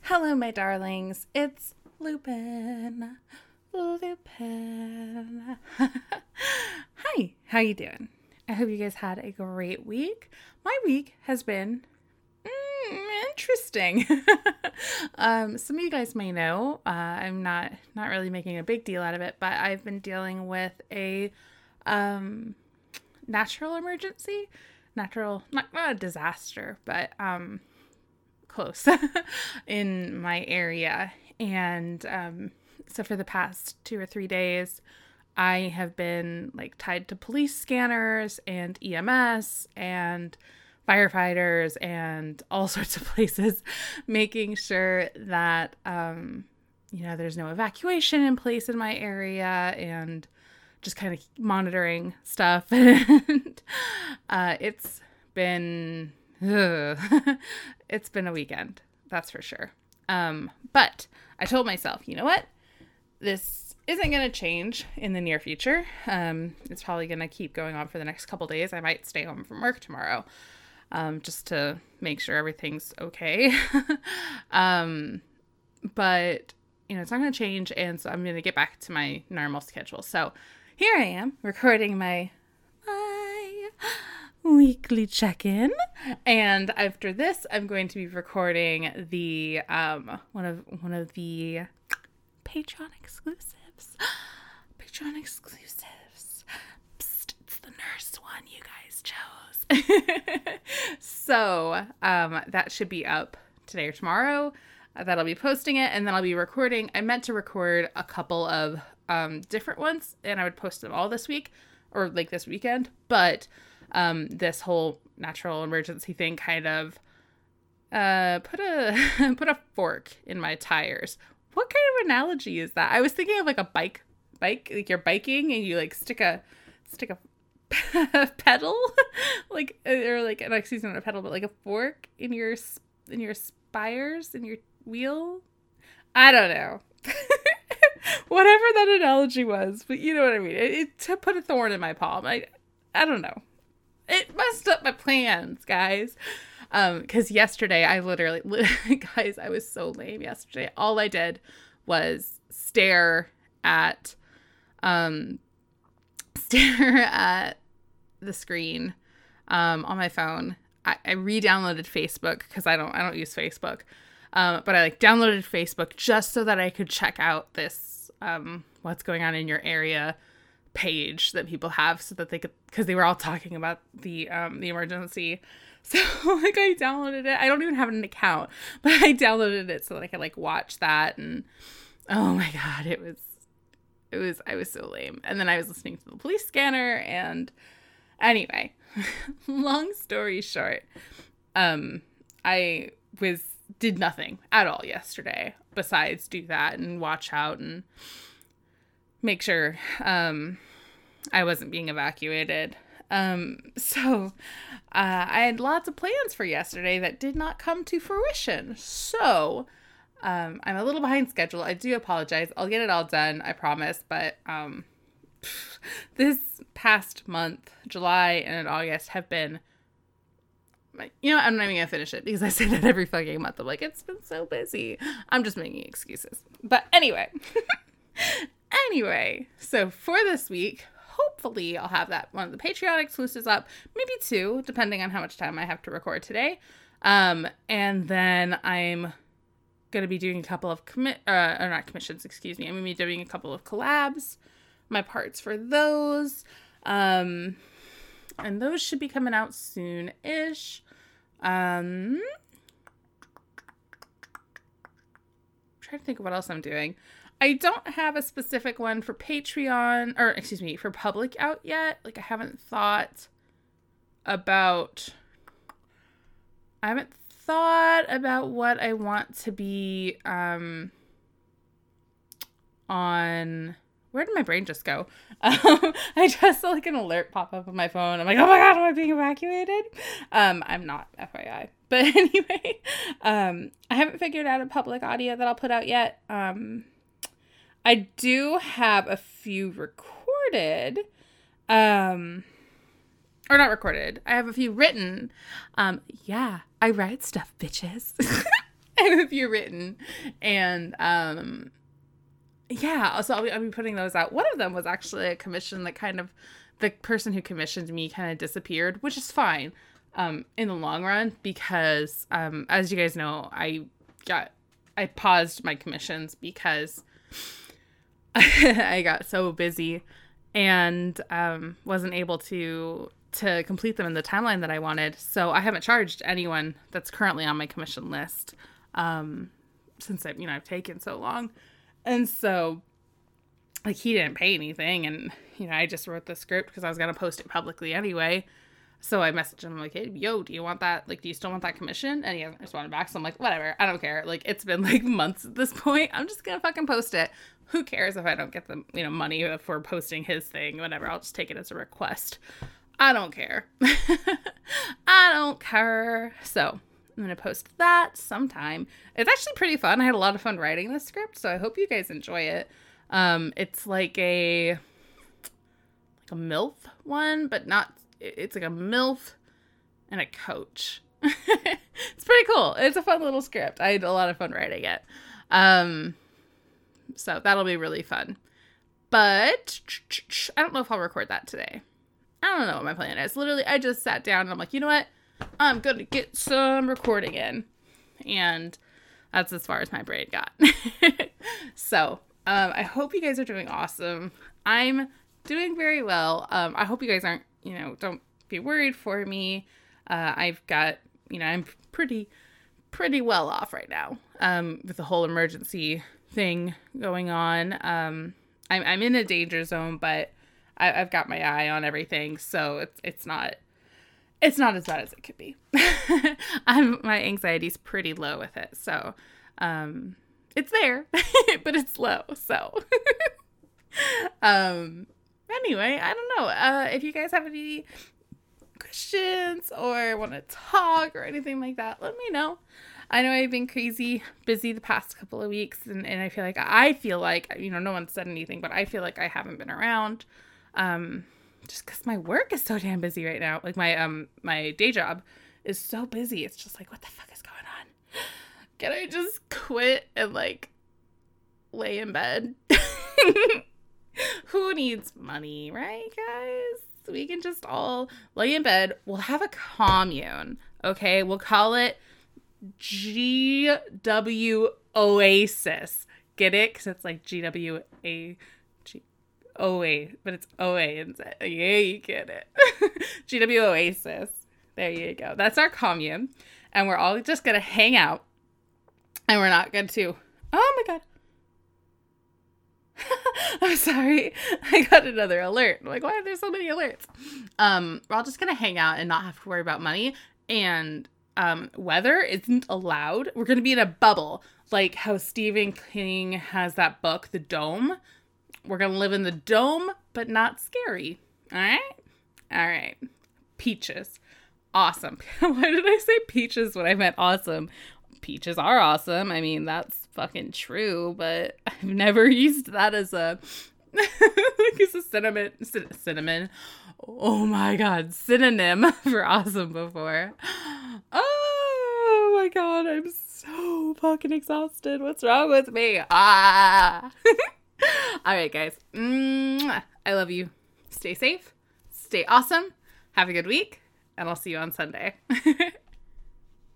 Hello, my darlings. It's Lupin. Lupin. Hi, how you doing? I hope you guys had a great week. My week has been interesting. Some of you guys may know, I'm not really making a big deal out of it, but I've been dealing with a natural emergency. Not a disaster, but close in my area. And so for the past 2 or 3 days, I have been like tied to police scanners and EMS and firefighters and all sorts of places, making sure that there's no evacuation in place in my area, and just kind of monitoring stuff. And it's been it's been a weekend, that's for sure. But I told myself, you know what? This isn't going to change in the near future. It's probably going to keep going on for the next couple days. I might stay home from work tomorrow, just to make sure everything's okay. But, it's not going to change, and so I'm going to get back to my normal schedule. So here I am recording my weekly check-in, and after this I'm going to be recording the one of the Patreon exclusives. Psst, it's the nurse one you guys chose. So that should be up today or tomorrow. That I'll be posting it, and then I'll be recording. I meant to record a couple of different ones, and I would post them all this week or like this weekend, but this whole natural emergency thing kind of put a fork in my tires. What kind of analogy is that? I was thinking of like a bike, like you're biking and you like stick a pedal, like, or like, excuse me, not a pedal, but like a fork in your spires, in your wheel. I don't know. Whatever that analogy was, but you know what I mean. It to put a thorn in my palm. I don't know. It messed up my plans, guys. Because yesterday I literally, guys, I was so lame yesterday. All I did was stare at the screen on my phone. I re-downloaded Facebook because I don't use Facebook. But I downloaded Facebook just so that I could check out this what's going on in your area page that people have, so that they could, because they were all talking about the emergency. So I downloaded it. I don't even have an account, but I downloaded it so that I could watch that. And oh my god, I was so lame. And then I was listening to the police scanner, and anyway, long story short, I did nothing at all yesterday besides do that and watch out and make sure I wasn't being evacuated. So I had lots of plans for yesterday that did not come to fruition. So I'm a little behind schedule. I do apologize. I'll get it all done, I promise. But this past month, July and August, have been, I'm not even going to finish it because I say that every fucking month. I'm like, it's been so busy. I'm just making excuses. But anyway. So for this week, hopefully I'll have that one of the Patreon exclusives up, maybe 2, depending on how much time I have to record today. And then I'm going to be doing a couple of not commissions, excuse me. I'm going to be doing a couple of collabs, my parts for those. And those should be coming out soon-ish. Trying to think of what else I'm doing. I don't have a specific one for Patreon, or excuse me, for public out yet. I haven't thought about what I want to be on. Where did my brain just go? I just saw an alert pop up on my phone. I'm like, oh my god, am I being evacuated? I'm not, FYI. But anyway, I haven't figured out a public audio that I'll put out yet. I do have a few recorded, or not recorded. I have a few written. Yeah, I write stuff, bitches. if you're written. And yeah, so I'll be putting those out. One of them was actually a commission that kind of, the person who commissioned me kind of disappeared, which is fine in the long run, because as you guys know, I paused my commissions because I got so busy and wasn't able to complete them in the timeline that I wanted. So I haven't charged anyone that's currently on my commission list since I've taken so long. And so like he didn't pay anything, and I just wrote the script because I was going to post it publicly anyway. So I messaged him like, hey, yo, do you want that? Like, do you still want that commission? And he hasn't responded back. So I'm like, whatever. I don't care. Like, it's been like months at this point. I'm just going to fucking post it. Who cares if I don't get the, money for posting his thing, whatever. I'll just take it as a request. I don't care. I don't care. So I'm going to post that sometime. It's actually pretty fun. I had a lot of fun writing this script, so I hope you guys enjoy it. It's like a MILF one, but not, it's like a MILF and a coach. It's pretty cool. It's a fun little script. I had a lot of fun writing it. So that'll be really fun. But I don't know if I'll record that today. I don't know what my plan is. Literally, I just sat down and I'm like, you know what? I'm going to get some recording in. And that's as far as my brain got. So, I hope you guys are doing awesome. I'm doing very well. I hope you guys aren't, don't be worried for me. I've got, I'm pretty well off right now, with the whole emergency thing going on. I'm in a danger zone, but I've got my eye on everything. So it's not as bad as it could be. My anxiety's pretty low with it. So, it's there, but it's low. So, anyway, I don't know. If you guys have any questions or want to talk or anything like that, let me know. I know I've been crazy busy the past couple of weeks, and I feel like, no one said anything, but I feel like I haven't been around, just because my work is so damn busy right now. Like my day job is so busy. It's just like, what the fuck is going on? Can I just quit and like lay in bed? Who needs money, right, guys? We can just all lay in bed. We'll have a commune, okay? We'll call it GW Oasis. Get it? Because it's like GWA, OA, but it's OA instead. Yeah, you get it. GW Oasis. There you go. That's our commune. And we're all just going to hang out. And we're not going to... Oh my God. I'm sorry. I got another alert. I'm like, why are there so many alerts? We're all just going to hang out and not have to worry about money. And weather isn't allowed. We're going to be in a bubble. Like how Stephen King has that book, The Dome. We're going to live in the dome, but not scary. All right? All right. Peaches. Awesome. Why did I say peaches when I meant awesome? Peaches are awesome. I mean, that's fucking true, but I've never used that as a like as a cinnamon. Oh my God, synonym for awesome before. Oh my God, I'm so fucking exhausted. What's wrong with me? All right, guys. I love you. Stay safe. Stay awesome. Have a good week, and I'll see you on Sunday.